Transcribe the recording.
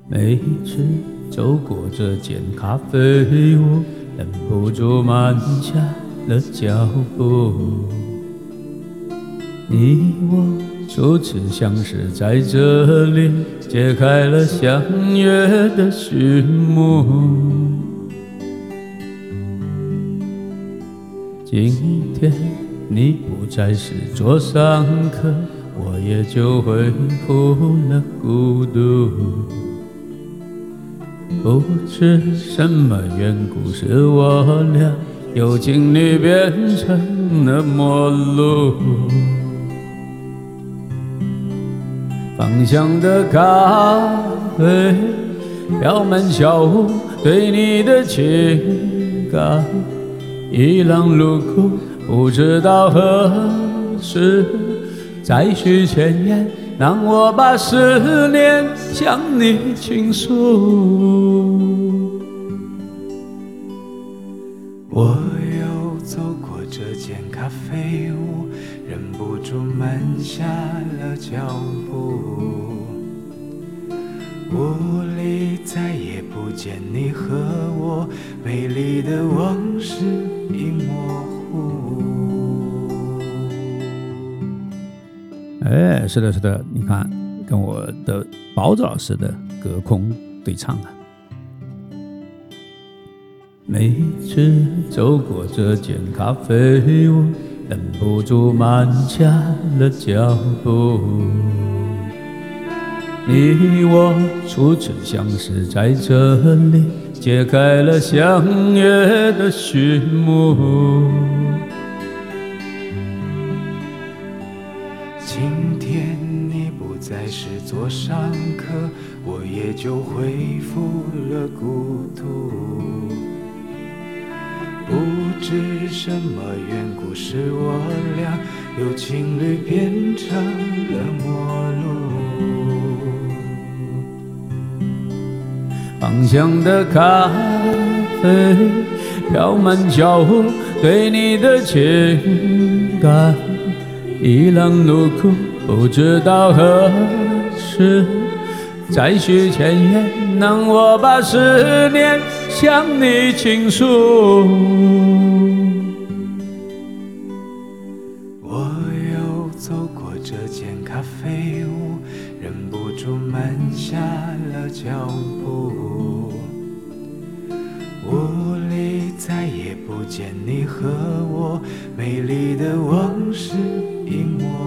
每次走过这间咖啡屋，忍不住慢下了脚步。你我初次相识在这里，揭开了相约的序幕。今天你不再是座上客，我也就恢复了孤独。不知什么缘故，使我俩由情侣变成了陌路。芳香的咖啡飘满小屋，对你的情感一浪入骨，不知道何时再续前缘，让我把思念向你倾诉。 我又走过这间咖啡屋，忍不住慢下了脚步。屋里再也不见你和我，美丽的往事已模糊。 是的，是的，你看，跟我的包子老师的隔空对唱啊。每次走过这间咖啡屋，忍不住慢下了脚步。你我初次相识在这里，揭开了相约的序幕。 今天你不再是座上客，我也就恢复了孤独。不知什么缘故，使我俩由情侣变成了陌路。 芳香的咖啡飘满脚屋，对你的情感一浪入骨，不知道何时再续前缘，让我把思念向你倾诉。 我又走过这间咖啡屋，忍不住慢下了脚步。屋里再也不见你和我，美丽的往事已模